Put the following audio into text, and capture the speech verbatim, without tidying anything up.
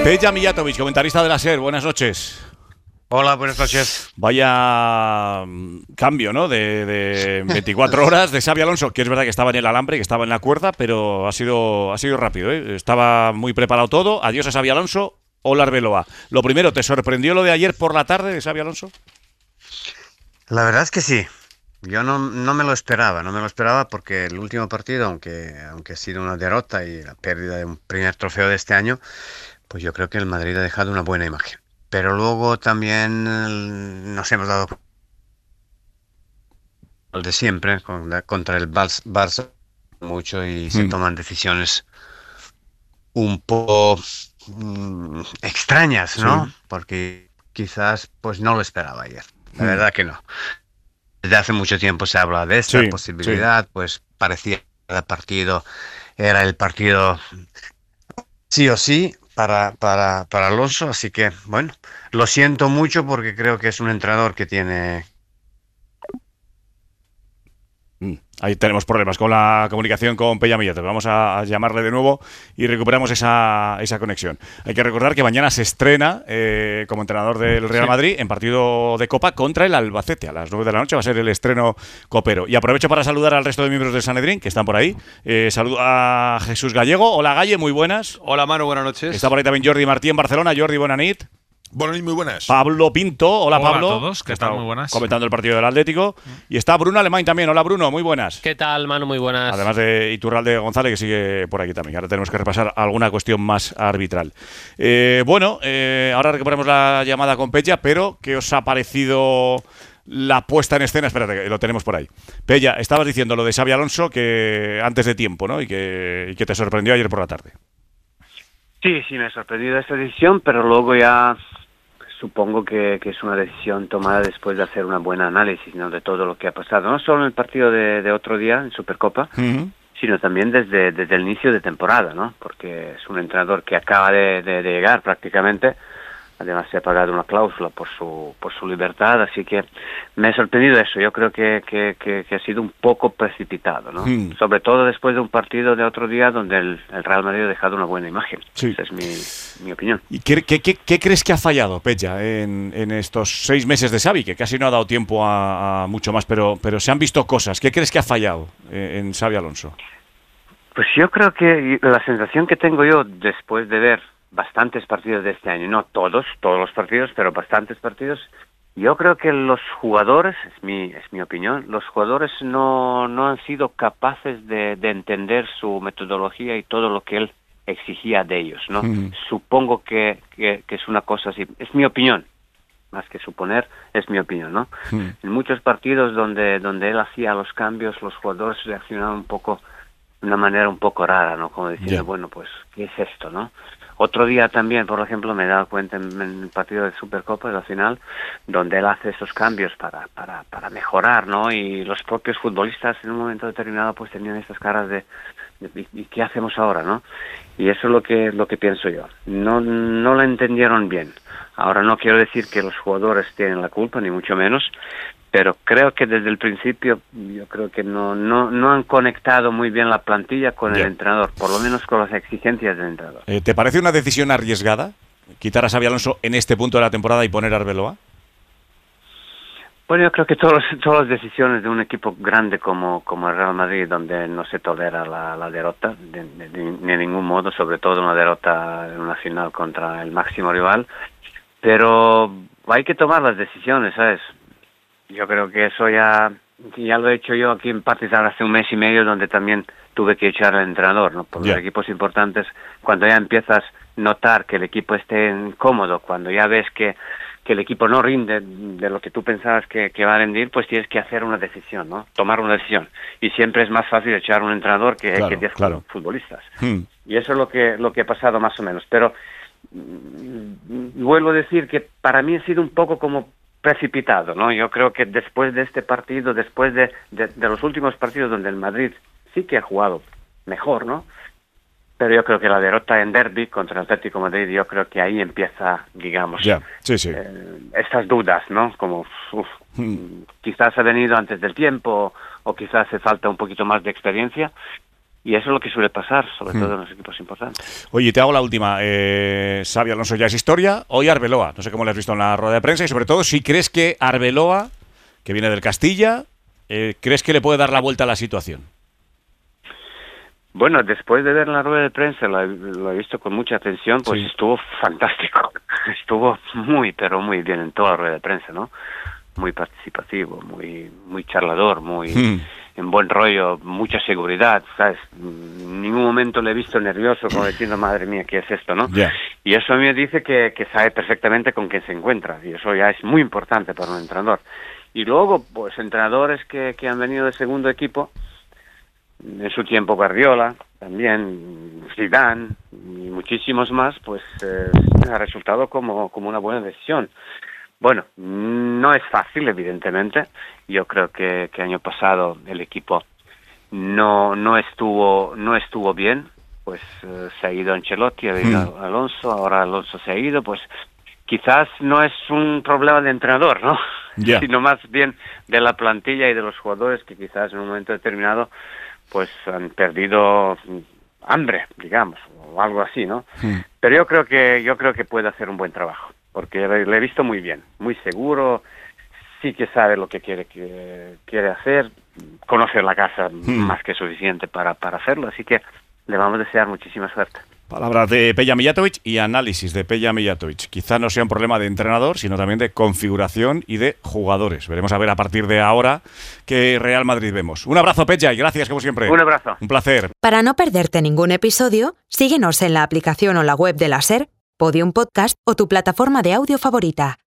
Peja Mijatovic, comentarista de la SER, buenas noches. Hola, buenas noches. Vaya cambio, ¿no? De, de veinticuatro horas de Xabi Alonso, que es verdad que estaba en el alambre, que estaba en la cuerda, pero ha sido, ha sido rápido, ¿eh? Estaba muy preparado todo. Adiós a Xabi Alonso, hola Arbeloa. Lo primero, ¿te sorprendió lo de ayer por la tarde de Xabi Alonso? La verdad es que sí. Yo no, no me lo esperaba, no me lo esperaba porque el último partido, aunque, aunque ha sido una derrota y la pérdida de un primer trofeo de este año, pues yo creo que el Madrid ha dejado una buena imagen. Pero luego también eh, nos hemos dado el de siempre con la- contra el Bals- Barça mucho y se Mm. toman decisiones un poco mm, extrañas, ¿no? Sí. Porque quizás pues no lo esperaba ayer. La Mm. verdad que no. Desde hace mucho tiempo se habla de esta Sí, sí. posibilidad, pues parecía que cada partido era el partido sí o sí para, para, para Alonso, así que bueno, lo siento mucho porque creo que es un entrenador que tiene... Mm. Ahí tenemos problemas con la comunicación con Peja Mijatovic. Vamos a, a llamarle de nuevo y recuperamos esa, esa conexión. Hay que recordar que mañana se estrena eh, como entrenador del Real Sí. Madrid en partido de Copa contra el Albacete. A las nueve de la noche va a ser el estreno copero. Y aprovecho para saludar al resto de miembros del Sanedrín que están por ahí. Eh, saludo a Jesús Gallego. Hola Galle, muy buenas. Hola Manu, buenas noches. Está por ahí también Jordi Martí en Barcelona. Jordi, buena nit. Bueno, y muy buenas. Pablo Pinto, hola, Hola Pablo. a todos, ¿qué Está tal? Muy buenas. Comentando el partido del Atlético. Y está Bruno Alemán también. Hola Bruno, muy buenas. ¿Qué tal, Manu? Muy buenas. Además de Iturralde González, que sigue por aquí también. Ahora tenemos que repasar alguna cuestión más arbitral. Eh, bueno, eh, ahora recuperamos la llamada con Peja, pero ¿qué os ha parecido la puesta en escena? Espérate, que lo tenemos por ahí. Peja, estabas diciendo lo de Xabi Alonso que antes de tiempo, ¿no? Y que, y que te sorprendió ayer por la tarde. Sí, sí, me ha sorprendido esta decisión, pero luego ya supongo que, que es una decisión tomada después de hacer una buena análisis, ¿no? De todo lo que ha pasado, no solo en el partido de, de otro día, en Supercopa, Uh-huh. sino también desde, desde el inicio de temporada, ¿no? Porque es un entrenador que acaba de, de- de llegar prácticamente, además se ha pagado una cláusula por su por su libertad, así que me ha sorprendido eso. Yo creo que, que, que, que ha sido un poco precipitado, ¿no? Hmm. Sobre todo después de un partido de otro día donde el, el Real Madrid ha dejado una buena imagen. Sí. Esa es mi, mi opinión. ¿Y qué, qué- qué- qué crees que ha fallado, Peja, en, en estos seis meses de Xavi? Que casi no ha dado tiempo a, a mucho más, pero, pero se han visto cosas. ¿Qué crees que ha fallado eh, en Xabi Alonso? Pues yo creo que la sensación que tengo yo después de ver bastantes partidos de este año, no todos, todos los partidos, pero bastantes partidos, yo creo que los jugadores, es mi, es mi opinión, los jugadores no, no han sido capaces de, de entender su metodología y todo lo que él exigía de ellos, ¿no? Ujú. Supongo que, que, que es una cosa así, es mi opinión, más que suponer, es mi opinión, ¿no? Hmm. En muchos partidos donde, donde él hacía los cambios, los jugadores reaccionaban un poco de una manera un poco rara, ¿no? Como diciendo, Ya. bueno, pues, ¿qué es esto, no? Otro día también, por ejemplo, me he dado cuenta en, en el partido de Supercopa, de la final, donde él hace esos cambios para, para, para mejorar, ¿no? Y los propios futbolistas en un momento determinado pues tenían estas caras de, de ¿y qué hacemos ahora, no? Y eso es lo que, lo que pienso yo. No, no lo entendieron bien. Ahora no quiero decir que los jugadores tienen la culpa, ni mucho menos, pero creo que desde el principio yo creo que no no no han conectado muy bien la plantilla con Ya. el entrenador, por lo menos con las exigencias del entrenador. Eh, ¿Te parece una decisión arriesgada quitar a Xabi Alonso en este punto de la temporada y poner a Arbeloa? Bueno, yo creo que todos, todas las decisiones de un equipo grande como, como el Real Madrid, donde no se tolera la, la derrota, de, de, de, de ningún modo, sobre todo una derrota en una final contra el máximo rival, pero hay que tomar las decisiones, ¿sabes? Yo creo que eso ya, ya lo he hecho yo aquí en Partizan hace un mes y medio, donde también tuve que echar al entrenador, ¿no? Por Ya. los equipos importantes, cuando ya empiezas a notar que el equipo esté incómodo, cuando ya ves que, que el equipo no rinde de lo que tú pensabas que, que va a rendir, pues tienes que hacer una decisión, ¿no? Tomar una decisión. Y siempre es más fácil echar a un entrenador que, Claro, que diez claro. futbolistas. Hmm. Y eso es lo que, lo que ha pasado más o menos. Pero mm, vuelvo a decir que para mí ha sido un poco como precipitado, ¿no? Yo creo que después de este partido, después de, de, de los últimos partidos donde el Madrid sí que ha jugado mejor, ¿no? Pero yo creo que la derrota en derbi contra el Atlético de Madrid, yo creo que ahí empieza, digamos, Ya, sí, sí. eh, estas dudas, ¿no? Como, uf, Hmm. quizás ha venido antes del tiempo o quizás hace falta un poquito más de experiencia. Y eso es lo que suele pasar, sobre Hmm. todo en los equipos importantes. Oye, te hago la última. Eh, Xabi Alonso ya es historia. Hoy Arbeloa. No sé cómo lo has visto en la rueda de prensa y sobre todo si crees que Arbeloa, que viene del Castilla, eh, ¿crees que le puede dar la vuelta a la situación? Bueno, después de ver la rueda de prensa, lo he, lo he visto con mucha atención, pues Sí. estuvo fantástico. Estuvo muy, pero muy bien en toda la rueda de prensa, ¿no? Muy participativo, muy, muy charlador, muy... Hmm. en buen rollo, mucha seguridad, ¿sabes? En ningún momento le he visto nervioso, como diciendo, madre mía, ¿qué es esto, no? Ya. Y eso a mí me dice que, que sabe perfectamente con quién se encuentra, y eso ya es muy importante para un entrenador. Y luego, pues, entrenadores que, que han venido de segundo equipo, en su tiempo Guardiola, también Zidane, y muchísimos más, pues, eh, ha resultado como, como una buena decisión. Bueno, no es fácil, evidentemente. Yo creo que, que año pasado el equipo no no estuvo no estuvo bien. Pues eh, se ha ido Ancelotti, ha ido Hmm. Alonso, ahora Alonso se ha ido. Pues quizás no es un problema de entrenador, ¿no? Ya. Sino más bien de la plantilla y de los jugadores que quizás en un momento determinado pues han perdido hambre, digamos, o algo así, ¿no? Hmm. Pero yo creo que yo creo que puede hacer un buen trabajo, porque le, le he visto muy bien, muy seguro, sí que sabe lo que quiere que quiere hacer, conoce la casa más que suficiente para, para hacerlo, así que le vamos a desear muchísima suerte. Palabras de Peja Mijatovic y análisis de Peja Mijatovic. Quizá no sea un problema de entrenador, sino también de configuración y de jugadores. Veremos a ver a partir de ahora qué Real Madrid vemos. Un abrazo, Peja, y gracias como siempre. Un abrazo. Un placer. Para no perderte ningún episodio, síguenos en la aplicación o la web de la SER, Podium Podcast o tu plataforma de audio favorita.